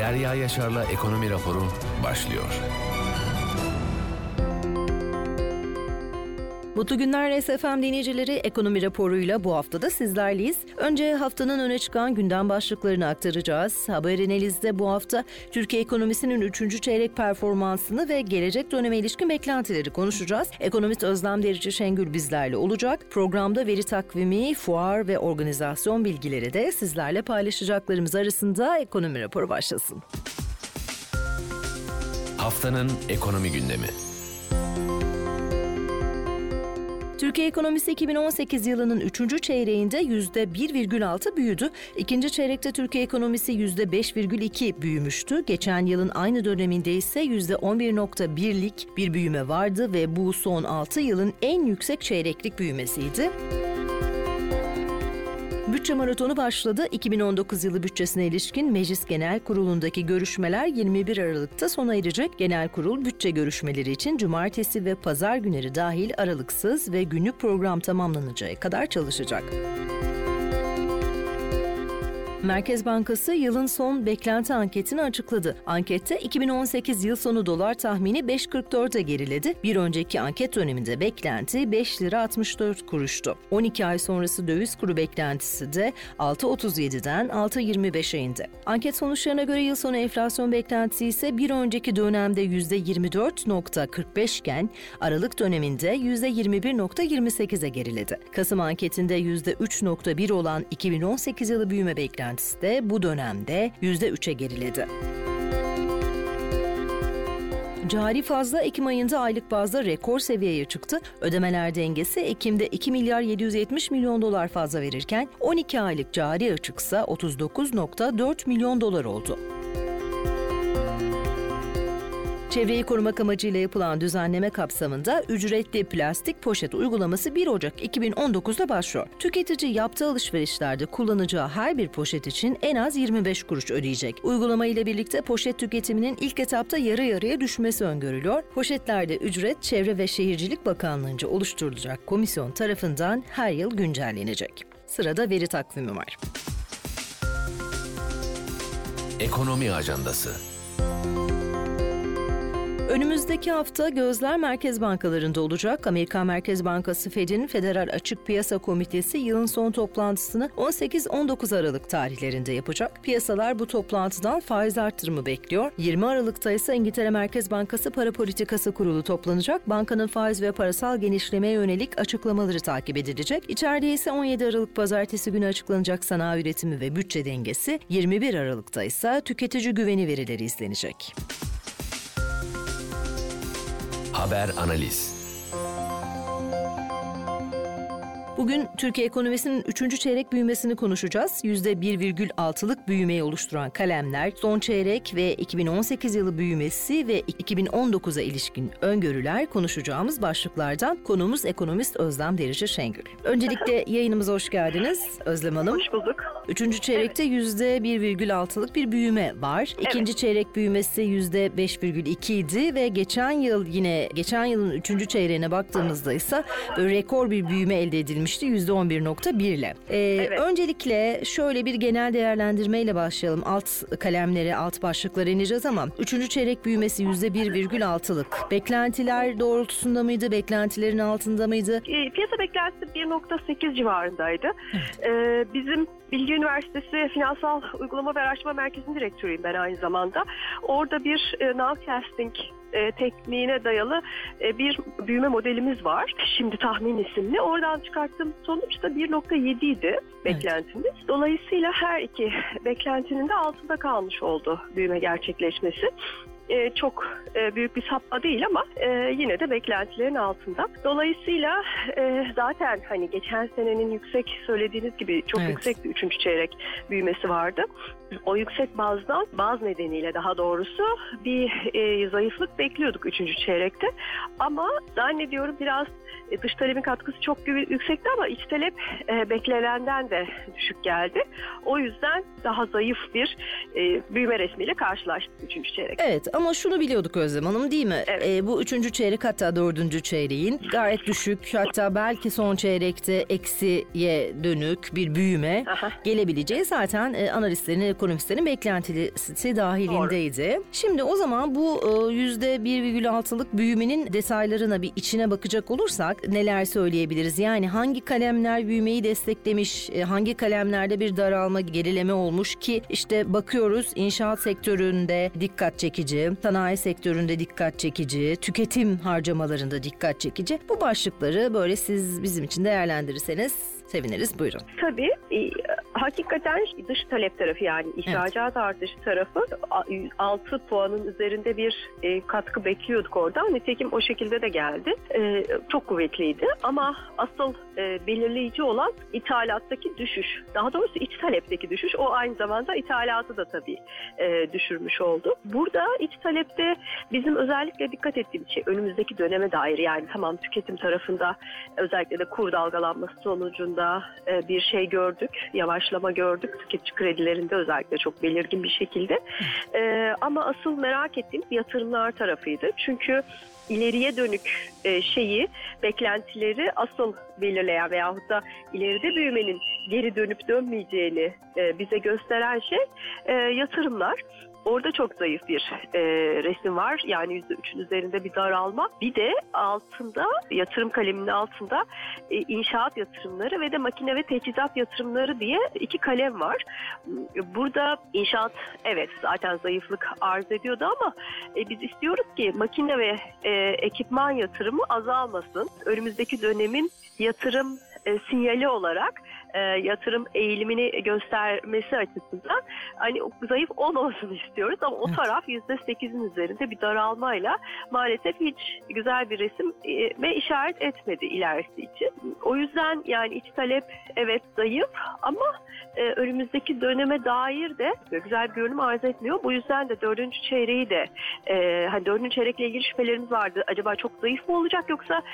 Derya Yaşar'la Ekonomi Raporu başlıyor. Mutlu günler SFM dinleyicileri, Ekonomi Raporu'yla bu hafta da sizlerleyiz. Önce haftanın öne çıkan gündem başlıklarını aktaracağız. Haber Analiz'de bu hafta Türkiye ekonomisinin 3. çeyrek performansını ve gelecek döneme ilişkin beklentileri konuşacağız. Ekonomist Özlem Derici Şengül bizlerle olacak. Programda veri takvimi, fuar ve organizasyon bilgileri de sizlerle paylaşacaklarımız arasında Ekonomi Raporu başlasın. Haftanın ekonomi gündemi. Türkiye ekonomisi 2018 yılının 3. çeyreğinde %1,6 büyüdü. İkinci çeyrekte Türkiye ekonomisi %5,2 büyümüştü. Geçen yılın aynı döneminde ise %11,1'lik bir büyüme vardı ve bu son 6 yılın en yüksek çeyreklik büyümesiydi. Bütçe maratonu başladı. 2019 yılı bütçesine ilişkin Meclis Genel Kurulu'ndaki görüşmeler 21 Aralık'ta sona erecek. Genel Kurul bütçe görüşmeleri için cumartesi ve pazar günleri dahil aralıksız ve günlük program tamamlanıncaya kadar çalışacak. Merkez Bankası yılın son beklenti anketini açıkladı. Ankette 2018 yıl sonu dolar tahmini 5.44'e geriledi. Bir önceki anket döneminde beklenti 5 lira 64 kuruştu. 12 ay sonrası döviz kuru beklentisi de 6.37'den 6.25'e indi. Anket sonuçlarına göre yıl sonu enflasyon beklentisi ise bir önceki dönemde %24.45 iken Aralık döneminde %21.28'e geriledi. Kasım anketinde %3.1 olan 2018 yılı büyüme beklentisi de bu dönemde %3'e geriledi. Cari fazla Ekim ayında aylık bazda rekor seviyeye çıktı. Ödemeler dengesi Ekim'de 2 milyar 770 milyon dolar fazla verirken 12 aylık cari açıksa 39,4 milyon dolar oldu. Çevreyi korumak amacıyla yapılan düzenleme kapsamında ücretli plastik poşet uygulaması 1 Ocak 2019'da başlıyor. Tüketici yaptığı alışverişlerde kullanacağı her bir poşet için en az 25 kuruş ödeyecek. Uygulama ile birlikte poşet tüketiminin ilk etapta yarı yarıya düşmesi öngörülüyor. Poşetlerde ücret Çevre ve Şehircilik Bakanlığı'nca oluşturulacak komisyon tarafından her yıl güncellenecek. Sırada veri takvimi var. Ekonomi ajandası. Önümüzdeki hafta gözler merkez bankalarında olacak. Amerikan Merkez Bankası Fed'in Federal Açık Piyasa Komitesi yılın son toplantısını 18-19 Aralık tarihlerinde yapacak. Piyasalar bu toplantıdan faiz artırımı bekliyor. 20 Aralık'ta ise İngiltere Merkez Bankası Para Politikası Kurulu toplanacak. Bankanın faiz ve parasal genişlemeye yönelik açıklamaları takip edilecek. İçeride ise 17 Aralık Pazartesi günü açıklanacak sanayi üretimi ve bütçe dengesi, 21 Aralık'ta ise tüketici güveni verileri izlenecek. Haber Analiz. Bugün Türkiye ekonomisinin 3. çeyrek büyümesini konuşacağız. %1,6'lık büyümeyi oluşturan kalemler, son çeyrek ve 2018 yılı büyümesi ve 2019'a ilişkin öngörüler konuşacağımız başlıklardan. Konuğumuz ekonomist Özlem Derici Şengül. Öncelikle yayınımıza hoş geldiniz Özlem Hanım. Hoş bulduk. 3. çeyrekte %1,6'lık bir büyüme var. İkinci çeyrek büyümesi %5,2 idi ve geçen yılın 3. çeyreğine baktığımızda ise rekor bir büyüme elde edilmişti %11,1 ile. Evet. Öncelikle şöyle bir genel değerlendirmeyle başlayalım. Alt kalemlere, alt başlıklara ineceğiz ama 3. çeyrek büyümesi %1,6'lık. Beklentiler doğrultusunda mıydı? Beklentilerin altında mıydı? Piyasa beklentisi 1,8 civarındaydı. Bizim Bilgi Üniversitesi Finansal Uygulama ve Araştırma Merkezi'nin direktörüyüm ben aynı zamanda. Orada bir nowcasting tekniğine dayalı bir büyüme modelimiz var. Şimdi tahmin isimli. Oradan çıkarttığım sonuç da 1,7 idi beklentimiz. Evet. Dolayısıyla her iki beklentinin de altında kalmış oldu büyüme gerçekleşmesi. Çok büyük bir sapma değil ama yine de beklentilerin altında. Dolayısıyla zaten hani geçen senenin yüksek, söylediğiniz gibi çok yüksek bir 3. çeyrek büyümesi vardı. O yüksek baz nedeniyle daha doğrusu bir zayıflık bekliyorduk 3. çeyrekte. Ama zannediyorum biraz dış talebin katkısı çok yüksekti ama iç talep beklenenden de düşük geldi. O yüzden daha zayıf bir büyüme resmiyle karşılaştık 3. çeyrek. Evet ama şunu biliyorduk Özlem Hanım, değil mi? Evet. Bu 3. çeyrek, hatta 4. çeyreğin gayet düşük, hatta belki son çeyrekte eksiye dönük bir büyüme gelebileceği zaten analistlerin, ekonomistlerin beklentisi dahilindeydi. Doğru. Şimdi o zaman bu %1,6'lık büyümenin detaylarına bir içine bakacak olursak neler söyleyebiliriz? Yani hangi kalemler büyümeyi desteklemiş, hangi kalemlerde bir daralma, gerileme olmuş ki işte bakıyoruz inşaat sektöründe dikkat çekici, sanayi sektöründe dikkat çekici, tüketim harcamalarında dikkat çekici. Bu başlıkları böyle siz bizim için değerlendirirseniz seviniriz. Buyurun. Tabii. Hakikaten dış talep tarafı, yani ihracat artışı tarafı 6 puanın üzerinde bir katkı bekliyorduk oradan. Nitekim o şekilde de geldi. Çok kuvvetliydi ama asıl belirleyici olan ithalattaki düşüş. Daha doğrusu iç talepteki düşüş. O aynı zamanda ithalatı da tabii düşürmüş oldu. Burada iç talepte bizim özellikle dikkat ettiğimiz şey önümüzdeki döneme dair, yani tamam tüketim tarafında özellikle de kur dalgalanması sonucunda bir şey gördük, yavaşlama gördük. Tüketici kredilerinde özellikle çok belirgin bir şekilde. Ama asıl merak ettiğim yatırımlar tarafıydı. Çünkü ileriye dönük beklentileri asıl belirleyen veyahut da ileride büyümenin geri dönüp dönmeyeceğini bize gösteren şey yatırımlar. Orada çok zayıf bir resim var. Yani %3'ün üzerinde bir daralma. Bir de altında, yatırım kaleminin altında inşaat yatırımları ve de makine ve teçhizat yatırımları diye 2 kalem var. Burada inşaat evet zaten zayıflık arz ediyordu ama biz istiyoruz ki makine ve ekipman yatırımı azalmasın. Önümüzdeki dönemin yatırım sinyali olarak yatırım eğilimini göstermesi açısından hani zayıf olmamasını istiyoruz ama o taraf %8'in üzerinde bir daralmayla maalesef hiç güzel bir resim ve işaret etmedi ilerisi için. O yüzden yani iç talep evet zayıf ama önümüzdeki döneme dair de güzel bir görünüm arz etmiyor. Bu yüzden de 4. çeyreği de hani 4. çeyrekle ilgili şüphelerimiz vardı. Acaba çok zayıf mı olacak yoksa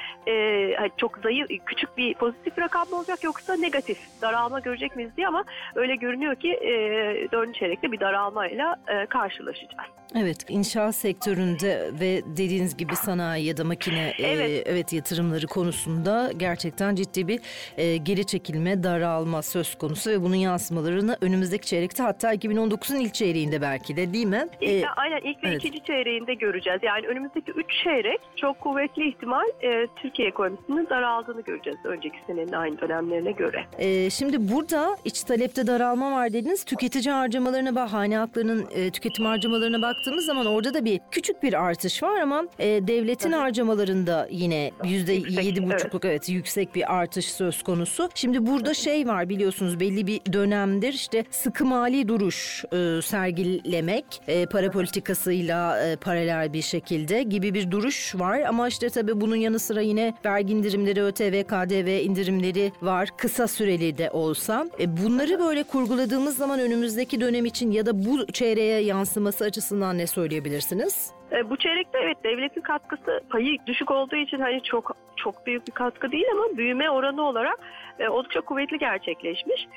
çok zayıf, küçük bir pozitif bir rakam mı olacak yoksa negatif daralma görecek miyiz diye, ama öyle görünüyor ki 4. çeyrekte bir daralmayla karşılaşacağız. Evet, inşaat sektöründe ve dediğiniz gibi sanayi ya da makine evet yatırımları konusunda gerçekten ciddi bir geri çekilme, daralma söz konusu ve bunun yansımalarını önümüzdeki çeyrekte, hatta 2019'un ilk çeyreğinde belki de, değil mi? Aynen, ilk ve ikinci çeyreğinde göreceğiz. Yani önümüzdeki 3 çeyrek çok kuvvetli ihtimal Türkiye ekonomisinin daraldığını göreceğiz önceki senenin aynı dönemlerine göre. Şimdi burada iç talepte daralma var dediniz. Tüketici harcamalarına, hane halklarının tüketim harcamalarına baktığımız zaman orada da bir küçük bir artış var ama devletin harcamalarında yine %7,5'luk yüksek bir artış söz konusu. Şimdi burada var, biliyorsunuz belli bir dönemdir işte sıkı mali duruş sergilemek, para politikasıyla paralel bir şekilde gibi bir duruş var ama işte tabii bunun yanı sıra yine vergi indirimleri, ÖTV, KDV indirimleri var, kısa süreli de olsa. Bunları böyle kurguladığımız zaman önümüzdeki dönem için ya da bu çeyreğe yansıması açısından ne söyleyebilirsiniz? Bu çeyrekte evet devletin katkısı payı düşük olduğu için hani çok büyük bir katkı değil ama büyüme oranı olarak oldukça kuvvetli gerçekleşmiş.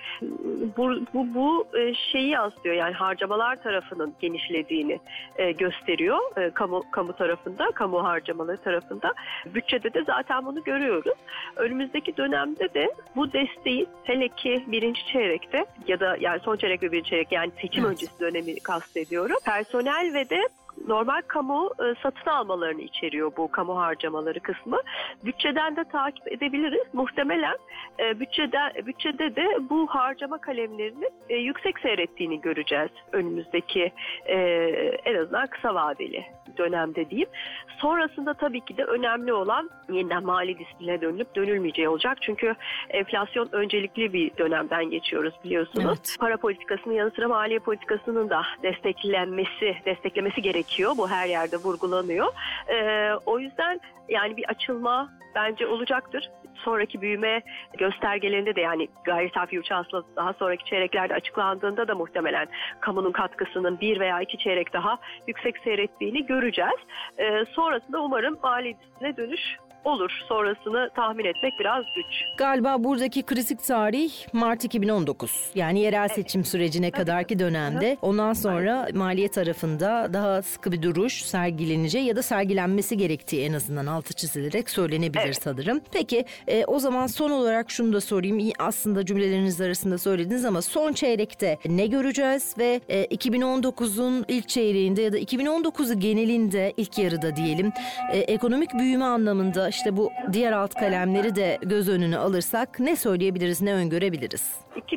Bu şeyi yansıtıyor, yani harcamalar tarafının genişlediğini gösteriyor kamu tarafında, kamu harcamaları tarafında. Bütçede de zaten bunu görüyoruz. Önümüzdeki dönemde de bu desteği hele ki birinci çeyrekte ya da yani son çeyrek ve birinci çeyrek, yani seçim öncesi dönemi kastediyorum. Personel ve de normal kamu satın almalarını içeriyor bu kamu harcamaları kısmı. Bütçeden de takip edebiliriz. Muhtemelen bütçede de bu harcama kalemlerinin yüksek seyrettiğini göreceğiz önümüzdeki en azından kısa vadeli dönemde diyeyim. Sonrasında tabii ki de önemli olan yeniden mali disipline dönülüp dönülmeyeceği olacak. Çünkü enflasyon öncelikli bir dönemden geçiyoruz biliyorsunuz. Evet. Para politikasının yanı sıra maliye politikasının da desteklemesi gerekiyor. Bu her yerde vurgulanıyor. O yüzden yani bir açılma bence olacaktır. Sonraki büyüme göstergelerinde de, yani gayri safi yurt hasıla daha sonraki çeyreklerde açıklandığında da muhtemelen kamunun katkısının 1 veya 2 çeyrek daha yüksek seyrettiğini göreceğiz. Sonrasında umarım mali disipline dönüş olur. Sonrasını tahmin etmek biraz güç. Galiba buradaki kritik tarih Mart 2019. Yani yerel seçim sürecine kadarki dönemde. Ondan sonra maliye tarafında daha sıkı bir duruş sergileneceği ya da sergilenmesi gerektiği en azından altı çizilerek söylenebilir sanırım. Peki o zaman son olarak şunu da sorayım. Aslında cümleleriniz arasında söylediniz ama son çeyrekte ne göreceğiz ve 2019'un ilk çeyreğinde ya da 2019'u genelinde ilk yarıda diyelim ekonomik büyüme anlamında işte bu diğer alt kalemleri de göz önüne alırsak ne söyleyebiliriz, ne öngörebiliriz?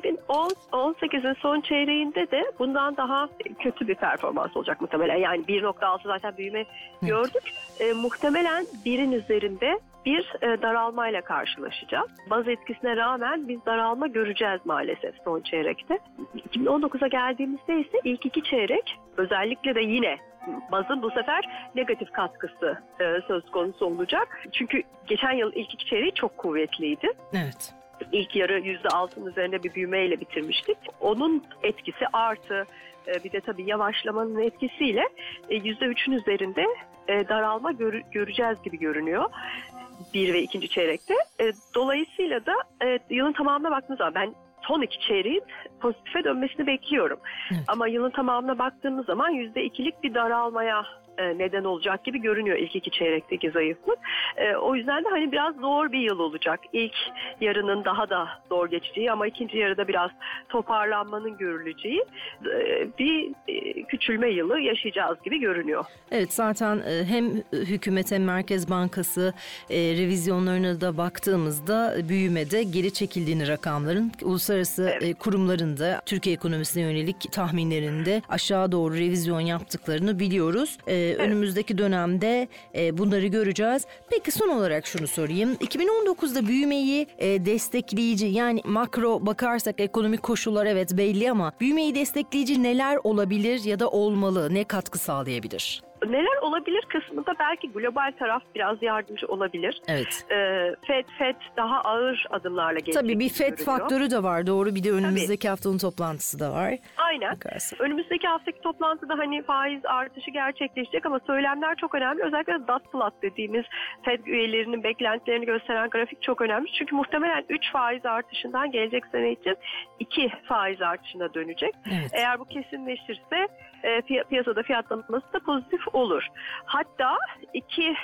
2018'in son çeyreğinde de bundan daha kötü bir performans olacak muhtemelen. Yani 1.6 zaten büyüme gördük. Muhtemelen 1'in üzerinde bir daralmayla karşılaşacağız. Baz etkisine rağmen biz daralma göreceğiz maalesef son çeyrekte. 2019'a geldiğimizde ise ilk iki çeyrek özellikle de yine bazın bu sefer negatif katkısı söz konusu olacak. Çünkü geçen yıl ilk iki çeyreği çok kuvvetliydi. Evet. İlk yarı %6'ın üzerinde bir büyümeyle bitirmiştik. Onun etkisi artı bir de tabii yavaşlamanın etkisiyle %3'ün üzerinde daralma göreceğiz gibi görünüyor. 1 ve 2. çeyrekte. Dolayısıyla da yılın tamamına baktığımız zaman ben son iki çeyreğin pozitife dönmesini bekliyorum. Evet. Ama yılın tamamına baktığımız zaman %2'lik bir daralmaya neden olacak gibi görünüyor ilk iki çeyrekteki zayıflık. O yüzden de hani biraz zor bir yıl olacak. İlk yarının daha da zor geçeceği ama ikinci yarıda biraz toparlanmanın görüleceği bir küçülme yılı yaşayacağız gibi görünüyor. Evet, zaten hem hükümet hem Merkez Bankası revizyonlarına da baktığımızda büyümede geri çekildiğini rakamların, uluslararası kurumların da Türkiye ekonomisine yönelik tahminlerinde aşağı doğru revizyon yaptıklarını biliyoruz. Önümüzdeki dönemde bunları göreceğiz. Peki son olarak şunu sorayım. 2019'da büyümeyi destekleyici, yani makro bakarsak ekonomik koşullar evet belli ama büyümeyi destekleyici neler olabilir ya da olmalı? Ne katkı sağlayabilir? Neler olabilir kısmında belki global taraf biraz yardımcı olabilir. Evet. FED daha ağır adımlarla gelecek. Tabii bir FED faktörü de var, doğru. Bir de önümüzdeki haftanın toplantısı da var. Aynen. Bakarsın. Önümüzdeki haftaki toplantıda hani faiz artışı gerçekleşecek ama söylemler çok önemli. Özellikle dot plot dediğimiz FED üyelerinin beklentilerini gösteren grafik çok önemli. Çünkü muhtemelen 3 faiz artışından gelecek sene için 2 faiz artışına dönecek. Evet. Eğer bu kesinleşirse piyasada fiyatlaması da pozitif olur. Hatta 2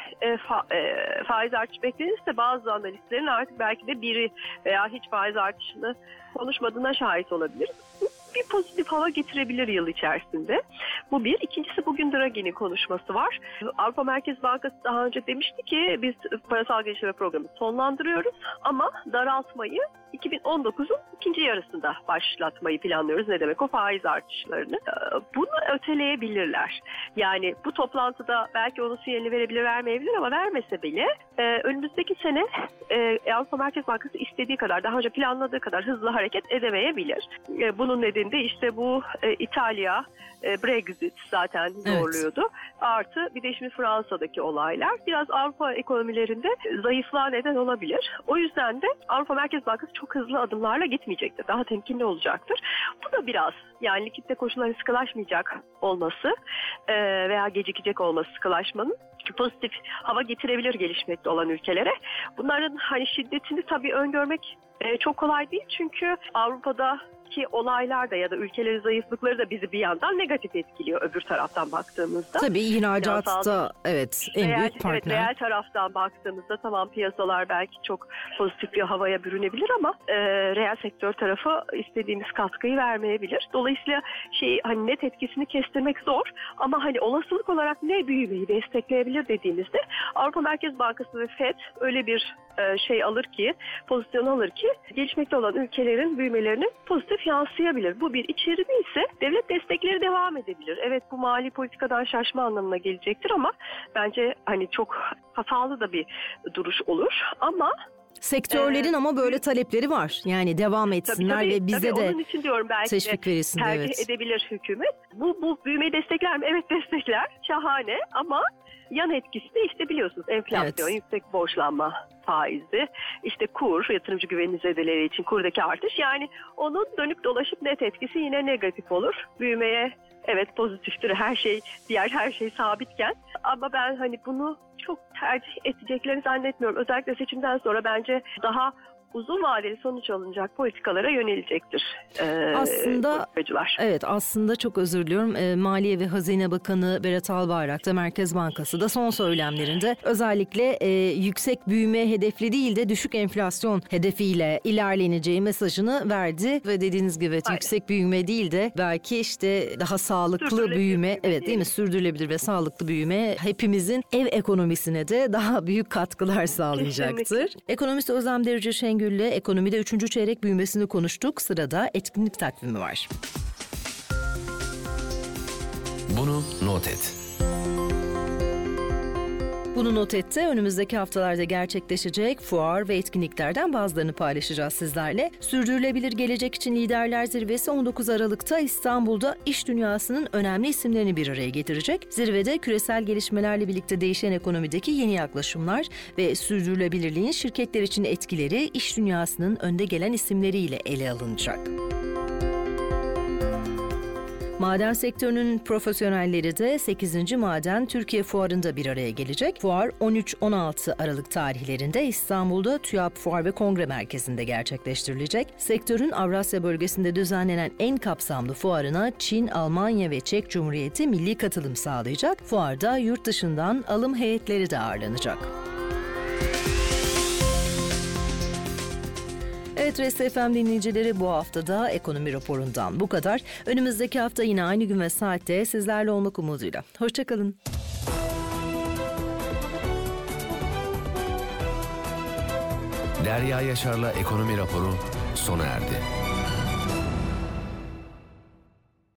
faiz artışı beklenirse bazı analistlerin artık belki de biri veya hiç faiz artışını konuşmadığına şahit olabilir. Bir pozitif hava getirebilir yıl içerisinde. Bu bir. İkincisi bugün Draghi'nin konuşması var. Avrupa Merkez Bankası daha önce demişti ki biz parasal geliştirme programı sonlandırıyoruz ama daraltmayı 2019'un ikinci yarısında başlatmayı planlıyoruz. Ne demek o faiz artışlarını? Bunu öteleyebilirler. Yani bu toplantıda belki onun sinyalini verebilir, vermeyebilir ama vermese bile önümüzdeki sene Avrupa Merkez Bankası istediği kadar, daha önce planladığı kadar hızlı hareket edemeyebilir. Bunun nedeni de işte bu İtalya, Brexit zaten zorluyordu. Evet. Artı bir de şimdi Fransa'daki olaylar biraz Avrupa ekonomilerinde zayıflığa neden olabilir. O yüzden de Avrupa Merkez Bankası çok hızlı adımlarla gitmeyecektir. Daha temkinli olacaktır. Bu da biraz yani likitte koşulların sıkılaşmayacak olması veya gecikecek olması sıkılaşmanın pozitif hava getirebilir gelişmekte olan ülkelere. Bunların hani şiddetini tabii öngörmek çok kolay değil çünkü Avrupa'daki olaylar da ya da ülkelerin zayıflıkları da bizi bir yandan negatif etkiliyor öbür taraftan baktığımızda. Tabii ihracatta evet en büyük partner. Evet, reel taraftan baktığımızda tamam piyasalar belki çok pozitif bir havaya bürünebilir ama reel sektör tarafı istediğimiz katkıyı vermeyebilir. Dolayısıyla hani net etkisini kestirmek zor ama hani olasılık olarak ne büyümeyi destekleyebilir dediğimizde Avrupa Merkez Bankası ve FED öyle bir pozisyon alır ki gelişmekte olan ülkelerin büyümelerini pozitif yansıyabilir. Bu bir. İçeride ise devlet destekleri devam edebilir. Evet bu mali politikadan şaşma anlamına gelecektir ama bence hani çok hatalı da bir duruş olur ama sektörlerin ama böyle talepleri var. Yani devam etsinler tabii, ve bize de onun için diyorum belki teşvik verilsin. Tercih edebilir hükümet. Bu büyümeyi destekler mi? Evet destekler. Şahane ama yan etkisi de işte biliyorsunuz enflasyon, yüksek borçlanma faizi, işte kur, yatırımcı güveni zedeleri için kurdaki artış. Yani onun dönüp dolaşıp net etkisi yine negatif olur. Büyümeye evet pozitiftir, diğer her şey sabitken, ama ben hani bunu çok tercih edeceklerini zannetmiyorum. Özellikle seçimden sonra bence daha uzun vadeli sonuç alınacak politikalara yönelecektir Aslında politikacılar. evet, aslında çok özür diliyorum. Maliye ve Hazine Bakanı Berat Albayrak da Merkez Bankası da son söylemlerinde özellikle yüksek büyüme hedefi değil de düşük enflasyon hedefiyle ilerleneceği mesajını verdi ve dediğiniz gibi evet, yüksek büyüme değil de belki işte daha sağlıklı büyüme, evet değil mi? Sürdürülebilir ve sağlıklı büyüme hepimizin ev ekonomisine de daha büyük katkılar sağlayacaktır. Kesinlikle. Ekonomist Özlem Derici Şengül'le ekonomide 3. çeyrek büyümesini konuştuk. Sırada etkinlik takvimi var. Bunu not et. Bunu not etti. Önümüzdeki haftalarda gerçekleşecek fuar ve etkinliklerden bazılarını paylaşacağız sizlerle. Sürdürülebilir Gelecek için Liderler Zirvesi 19 Aralık'ta İstanbul'da iş dünyasının önemli isimlerini bir araya getirecek. Zirvede küresel gelişmelerle birlikte değişen ekonomideki yeni yaklaşımlar ve sürdürülebilirliğin şirketler için etkileri iş dünyasının önde gelen isimleriyle ele alınacak. Maden sektörünün profesyonelleri de 8. Maden Türkiye Fuarı'nda bir araya gelecek. Fuar 13-16 Aralık tarihlerinde İstanbul'da TÜYAP Fuar ve Kongre Merkezi'nde gerçekleştirilecek. Sektörün Avrasya bölgesinde düzenlenen en kapsamlı fuarına Çin, Almanya ve Çek Cumhuriyeti milli katılım sağlayacak. Fuarda yurt dışından alım heyetleri de ağırlanacak. Evet, Rest FM dinleyicileri, bu haftada ekonomi raporundan bu kadar. Önümüzdeki hafta yine aynı gün ve saatte sizlerle olmak umuduyla. Hoşçakalın. Derya Yaşar'la ekonomi raporu sona erdi.